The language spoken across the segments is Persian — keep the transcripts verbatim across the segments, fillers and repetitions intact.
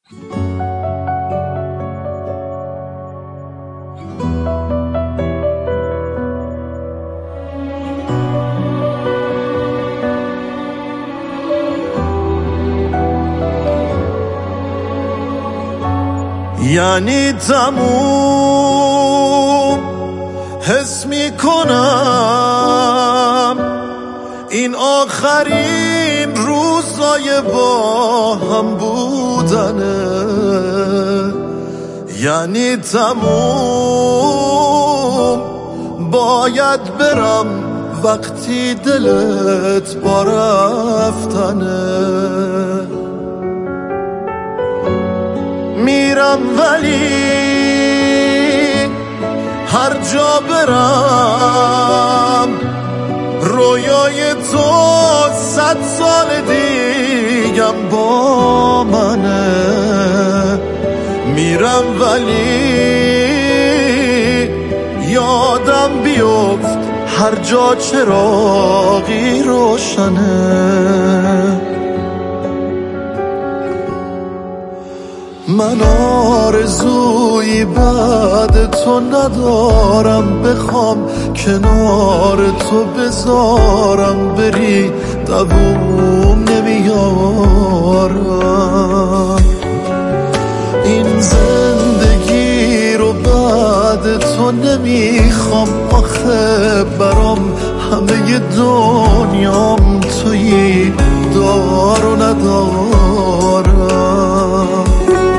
یعنی تموم حس می کنم این آخرین روزای با هم بودنه، یعنی تموم باید برم وقتی دلت با رفتنه. میرم ولی هر جا برم رویای تو صد سال دیگم با منه. میرم ولی یادم بیفت هر جا چراغی روشنه. من آرزویی بعد تو ندارم، بخوام کنار تو بذارم بری دووم نمیارم. این زندگی رو بعد تو نمیخوام، آخه برام همه دنیام تویی، دار و ندارم.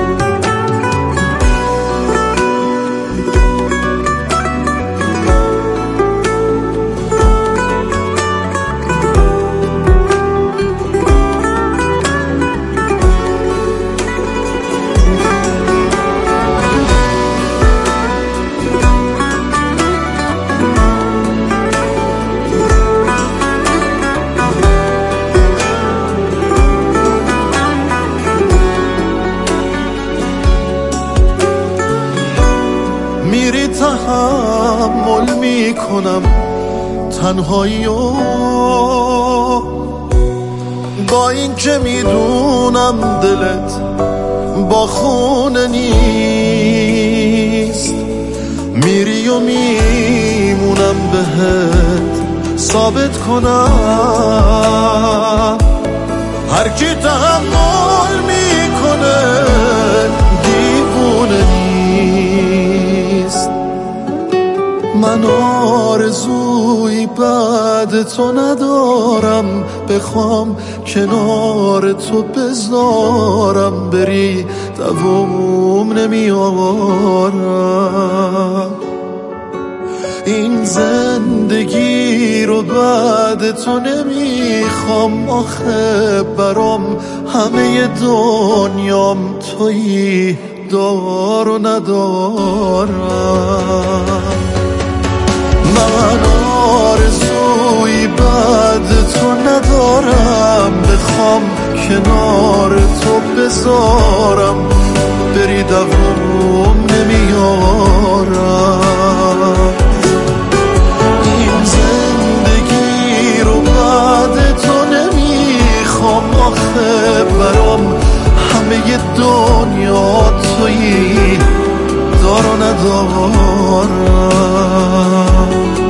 میری تحمل میکنم تنهایی و با این که میدونم دلت با خونه نیست. میری و میمونم بهت ثابت کنم هر کی تحمل میکنه دیوونه نیست. من آرزویی بعد تو ندارم، بخوام کنار تو بذارم بری دووم نمیارم. این زندگی رو بعد تو نمیخوام، آخه برام همه دنیام تویی، دار و ندارم. من آرزویی بعد تو ندارم، بخوام کنار تو بذارم بری دووم نمیارم. این زندگی رو بعد تو نمیخوام، آخه برام همه دنیا تویی، دار و ندارم.